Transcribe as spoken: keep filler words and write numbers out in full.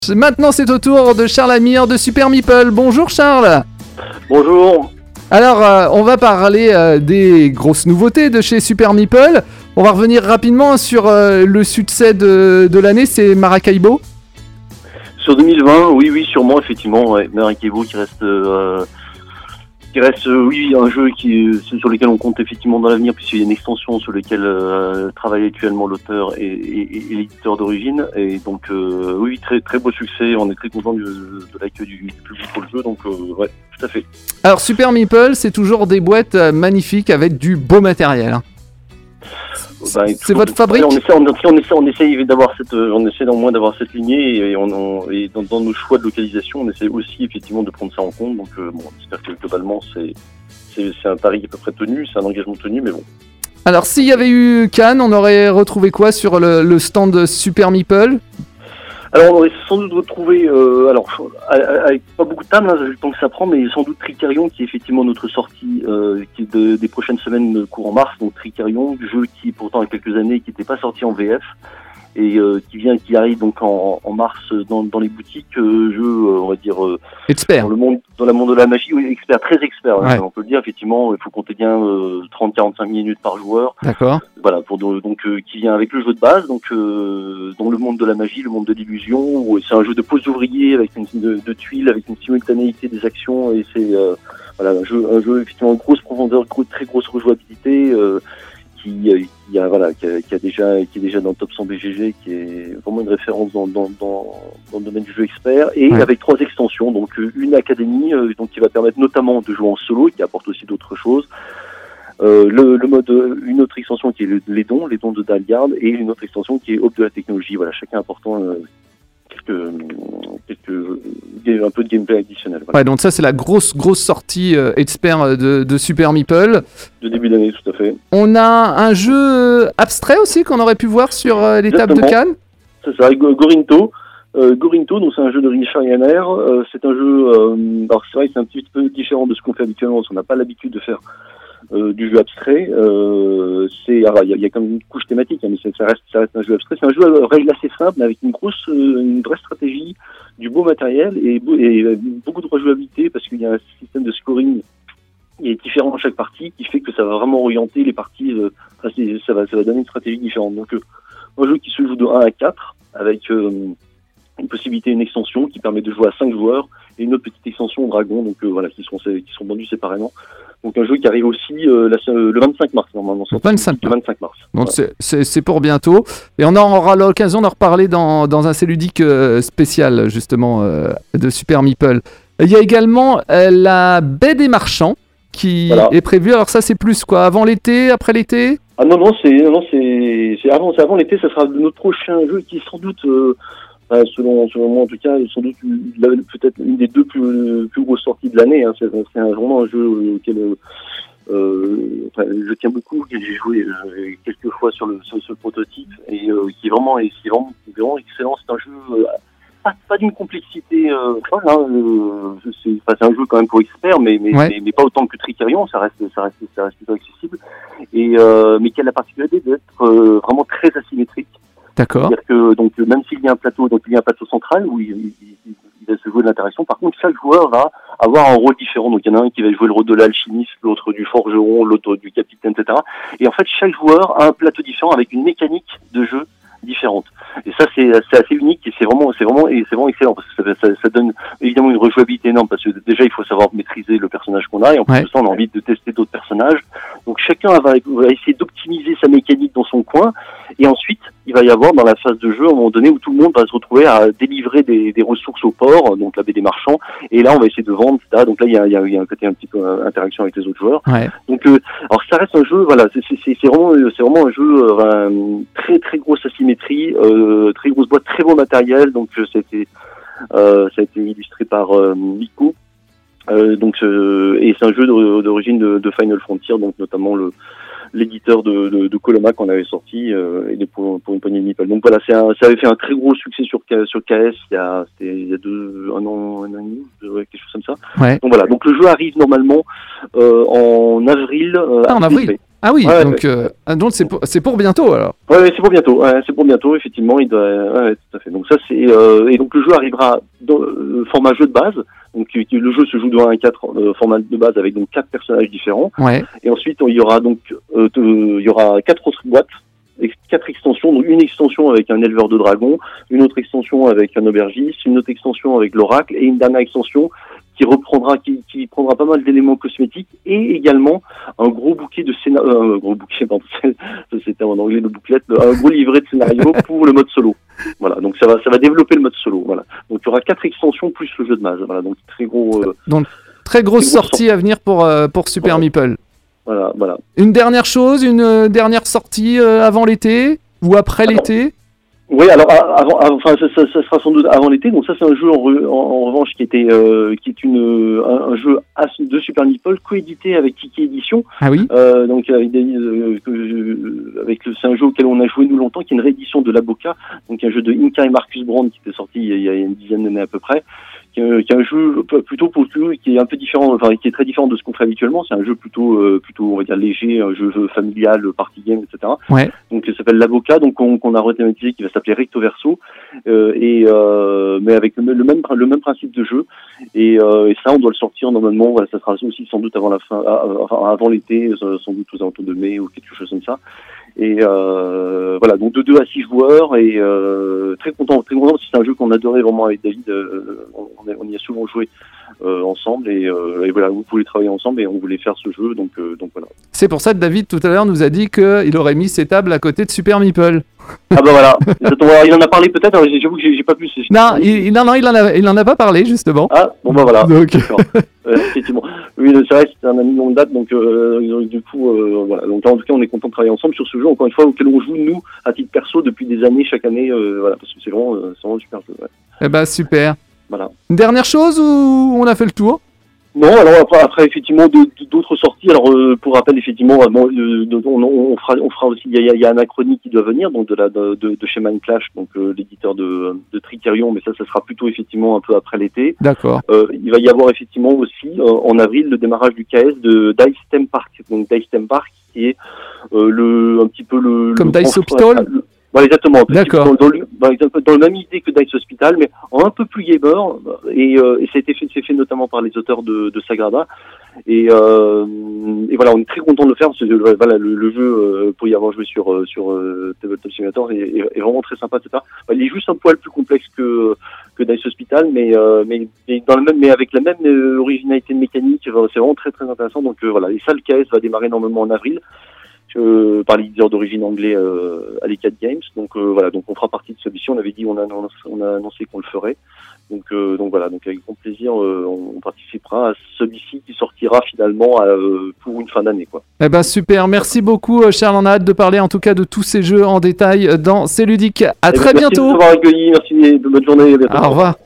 Maintenant, c'est au tour de Charles Amir de Super Meeple. Bonjour Charles. Bonjour. Alors, euh, on va parler euh, des grosses nouveautés de chez Super Meeple. On va revenir rapidement sur euh, le succès de, de l'année, c'est Maracaibo. Sur deux mille vingt, oui, oui, sûrement, effectivement, ouais. Maracaibo qui reste, euh, qui reste, euh, oui, un jeu qui, euh, sur lequel on compte effectivement dans l'avenir, puisqu'il y a une extension sur laquelle euh, travaille actuellement l'auteur et, et, et l'éditeur d'origine. Et donc, euh, oui, très, très beau succès. On est très content de, de l'accueil du, du public pour le jeu. Donc, euh, ouais, tout à fait. Alors, Super Meeple, c'est toujours des boîtes euh, magnifiques avec du beau matériel. Hein. Bah, c'est votre fabrique. On essaie, on, on essaie, on essaie d'avoir cette, on essaie au moins d'avoir cette lignée et, on, on, et dans, dans nos choix de localisation, on essaie aussi effectivement de prendre ça en compte. Donc, euh, bon, j'espère que globalement, c'est, c'est, c'est un pari à peu près tenu, c'est un engagement tenu, mais bon. Alors, s'il y avait eu Cannes, on aurait retrouvé quoi sur le, le stand de Super Meeple ? Alors, on aurait sans doute retrouvé, euh, alors, avec pas beaucoup de tables, hein, le temps que ça prend, mais sans doute Tricarion, qui est effectivement notre sortie, euh, qui est de, des prochaines semaines courant mars. Donc, Tricarion, jeu qui, pourtant, il y a quelques années, qui n'était pas sorti en V F, et euh, qui vient, qui arrive donc en, en mars dans, dans les boutiques, euh, jeu, euh, on va dire, euh, expert. Dans le monde, dans le monde de la magie, oui, expert, très expert, ouais. hein, on peut le dire, effectivement, il faut compter bien euh, trente à quarante-cinq minutes par joueur. D'accord. Voilà, pour donc euh, qui vient avec le jeu de base, donc euh, dans le monde de la magie, le monde de l'illusion, où c'est un jeu de pose d'ouvrier avec une de, de tuiles, avec une simultanéité des actions, et c'est euh, voilà un jeu, un jeu effectivement grosse profondeur, gros, très grosse rejouabilité, euh, qui, euh, qui a voilà, qui a, qui a déjà, qui est déjà dans le top cent B G G, qui est vraiment une référence dans dans dans, dans le domaine du jeu expert, et ouais. avec trois extensions, donc une académie, euh, donc qui va permettre notamment de jouer en solo, et qui apporte aussi d'autres choses. Euh, le, le mode, une autre extension qui est le, les dons, les dons de Dalgard, et une autre extension qui est Aube de la technologie. Voilà, chacun apportant euh, quelques, quelques, un peu de gameplay additionnel. Voilà. Ouais, donc ça c'est la grosse grosse sortie euh, expert de, de Super Meeple. De début d'année, tout à fait. On a un jeu abstrait aussi qu'on aurait pu voir sur euh, les tables de Cannes. C'est ça, Gorinto. Euh, Gorinto, donc c'est un jeu de Richard Yanner. Euh, c'est un jeu, euh, alors c'est vrai que c'est un petit peu différent de ce qu'on fait habituellement, parce qu'on n'a pas l'habitude de faire Euh, du jeu abstrait. Euh, c'est, alors il y, y a quand même une couche thématique, hein, mais ça reste, ça reste un jeu abstrait. C'est un jeu à règles assez simple, mais avec une grosse, euh, une vraie stratégie, du beau matériel et, et euh, beaucoup de rejouabilité, parce qu'il y a un système de scoring qui est différent à chaque partie, qui fait que ça va vraiment orienter les parties. Euh, enfin, ça va, ça va donner une stratégie différente. Donc, euh, un jeu qui se joue de un à quatre, avec euh, une possibilité, une extension qui permet de jouer à cinq joueurs et une autre petite extension dragon, donc euh, voilà, qui sont qui sont vendus séparément. Donc un jeu qui arrive aussi euh, la, le vingt-cinq mars normalement. vingt-cinq le vingt-cinq mars. Donc voilà. c'est, c'est, c'est pour bientôt. Et on aura l'occasion d'en reparler dans, dans un Céludique euh, spécial justement euh, de Super Meeple. Il y a également euh, la Baie des Marchands qui voilà. est prévue. Alors ça c'est plus quoi, avant l'été, après l'été ? Ah non non c'est non c'est c'est avant c'est avant l'été. Ça sera notre prochain jeu qui est sans doute euh, Enfin, selon, selon moi en tout cas, sans doute peut-être une des deux plus, plus grosses sorties de l'année. Hein. C'est, c'est un, vraiment un jeu auquel euh, enfin, je tiens beaucoup, que j'ai joué euh, quelques fois sur le, sur ce prototype et euh, qui est vraiment, et qui est vraiment, vraiment excellent. C'est un jeu euh, pas, pas d'une complexité euh, folle. Hein. Euh, c'est, enfin, c'est un jeu quand même pour experts, mais, mais, ouais. mais, mais pas autant que Tricarion. Ça reste, ça reste, ça reste plutôt accessible. Et euh, mais qui a la particularité d'être euh, vraiment très asymétrique. D'accord. C'est-à-dire que donc même s'il y a un plateau, donc il y a un plateau central où il, il, il, il va se jouer de l'interaction. Par contre, chaque joueur va avoir un rôle différent. Donc il y en a un qui va jouer le rôle de l'alchimiste, l'autre du forgeron, l'autre du capitaine, et cetera. Et en fait, chaque joueur a un plateau différent avec une mécanique de jeu différente. Et ça, c'est, c'est assez unique et c'est vraiment, c'est vraiment, et c'est vraiment excellent parce que ça, ça, ça donne évidemment une rejouabilité énorme parce que déjà, il faut savoir maîtriser le personnage qu'on a et en plus ouais. de ça, on a envie de tester d'autres personnages. Donc chacun va, va essayer d'optimiser sa mécanique dans son coin et ensuite, il va y avoir dans la phase de jeu, à un moment donné, où tout le monde va se retrouver à délivrer des, des ressources au port, donc la baie des marchands, et là, on va essayer de vendre, et cetera. Donc là, il y a, il y a, il y a un côté un petit peu euh, interaction avec les autres joueurs. Ouais. Donc, euh, alors ça reste un jeu, voilà, c'est, c'est, c'est vraiment, c'est vraiment un jeu euh, très, très grosse asymétrie, euh, très grosse boîte, très beau matériel. Donc, euh, ça a été, euh, ça a été illustré par euh, Miku. Euh, donc, euh, et c'est un jeu de, d'origine de, de Final Frontier, donc notamment le l'éditeur de, de, de Coloma qu'on avait sorti euh, et pour, pour une poignée de Meeple. Donc voilà, c'est un, ça avait fait un très gros succès sur sur K S il y a c'était il y a deux un an un an et demi, quelque chose comme ça. Ouais. Donc voilà, donc le jeu arrive normalement euh, en avril. Euh, ah, en avril. Ah oui, Ouais, donc euh, donc c'est pour, c'est pour bientôt alors. Ouais, ouais, c'est pour bientôt. Ouais, c'est pour bientôt, effectivement. Il doit. Ouais, ouais, tout à fait. Donc ça, c'est euh, et donc le jeu arrivera dans euh, format jeu de base. Donc qui- qui- le jeu se joue de un à quatre, euh, format de base avec donc quatre personnages différents. Ouais. Et ensuite, il y aura donc euh, de- il y aura quatre autres boîtes, ex- quatre extensions. Donc une extension avec un éleveur de dragons, une autre extension avec un aubergiste, une autre extension avec l'oracle et une dernière extension qui reprendra, qui, qui prendra pas mal d'éléments cosmétiques et également un gros bouquet de scénario, euh, un gros bouquet, pardon, c'était en anglais le bouclette, un gros livret de scénario pour le mode solo. Voilà, donc ça va, ça va développer le mode solo. Voilà, donc il y aura quatre extensions plus le jeu de base. Voilà, donc très gros. Euh, Donc très grosse Très grosse sortie à venir pour euh, pour Super Voilà. Meeple. voilà, voilà. Une dernière chose, une euh, dernière sortie euh, avant l'été ou après Alors, l'été? Oui, alors a- avant, avant- enfin, ça, ça, ça sera sans doute avant l'été. Donc ça, c'est un jeu en, re- en, en revanche qui était, euh, qui est une, euh, un, un jeu as- de Super Meeple coédité avec Kiki Édition. Ah oui. Euh, donc avec, des, euh, que je- avec le, c'est un jeu auquel on a joué nous longtemps, qui est une réédition de l'Aboca, donc un jeu de Inka et Marcus Brand qui était sorti il y a, il y a une dizaine d'années à peu près. Qui est, qui est un jeu plutôt pour qui est un peu différent, enfin qui est très différent de ce qu'on fait habituellement. C'est un jeu plutôt, euh, plutôt on va dire léger, un jeu familial, party game, et cetera. Ouais. Donc ça s'appelle l'Avocat, donc qu'on qu'on a rethématisé, qui va s'appeler Recto Verso, euh, et euh, mais avec le, le même le même principe de jeu. Et, euh, et ça, on doit le sortir normalement. Voilà, ça sera aussi sans doute avant la fin, enfin avant l'été, sans doute aux alentours de mai ou quelque chose comme ça. Et euh, voilà, donc de deux à six joueurs et euh, très content, très content parce que c'est un jeu qu'on adorait vraiment avec David. Euh, on, on y a souvent joué euh, ensemble et, euh, et voilà, vous pouvez travailler ensemble et on voulait faire ce jeu, donc euh, donc voilà. C'est pour ça que David tout à l'heure nous a dit qu'il aurait mis ses tables à côté de Super Meeple. Ah bah voilà, alors, il en a parlé peut-être. Alors j'avoue que j'ai, j'ai pas pu. C'est... Non, il, non, non, il en a, il en a pas parlé justement. Ah bon bah voilà. Donc... D'accord. Euh, effectivement. Oui, c'est vrai, c'est un ami de longue date, donc euh, du coup, euh, voilà. Donc en tout cas, on est content de travailler ensemble sur ce jeu, encore une fois, auquel on joue nous à titre perso depuis des années, chaque année, euh, voilà, parce que c'est vraiment, euh, c'est vraiment un super jeu. Ouais. Eh ben super. Voilà. Une dernière chose ou on a fait le tour? Non, alors après, après effectivement de, de, d'autres sorties. Alors euh, pour rappel, effectivement, bon, euh, de, on, on fera, on fera aussi. Il y a, il y a Anachronie qui doit venir, donc de la de, de, de chez Mindclash, donc euh, l'éditeur de, de Tricerion, mais ça, ça sera plutôt effectivement un peu après l'été. D'accord. Euh, il va y avoir effectivement aussi euh, en avril le démarrage du K S de Dice Theme Park, donc Dice Theme Park qui est euh, le un petit peu le comme le Dice grand- Hospital. le- Ouais, exactement. Un petit D'accord. peu Dans, dans, le, dans, le- dans la même idée que Dice Hospital, mais un peu plus gamer. Et, euh, et ça a été fait, c'est fait notamment par les auteurs de, de Sagrada. Et, euh, et voilà, on est très content de le faire parce que euh, voilà, le, le jeu, euh, pour y avoir joué sur euh, sur euh, Tabletop Simulator, est, est, est vraiment très sympa, et cetera. Enfin, il est juste un poil plus complexe que que Dice Hospital, mais euh, mais, mais dans le même, mais avec la même euh, originalité de mécanique. Enfin, c'est vraiment très très intéressant. Donc euh, voilà, et ça, le K S va démarrer normalement en avril. Euh, par l'éditeur d'origine anglais euh, Alicat Games. Donc euh, voilà, donc on fera partie de celui-ci. On avait dit, on a, on a annoncé qu'on le ferait. Donc euh, donc voilà, donc avec grand plaisir, euh, on, on participera à celui-ci qui sortira finalement euh, pour une fin d'année, quoi. Eh ben super, merci beaucoup Charles. On a hâte de parler en tout cas de tous ces jeux en détail dans C'est Ludique. À Et très merci bientôt. de nous avoir accueillis. Merci, bonne journée. À bientôt. Au revoir.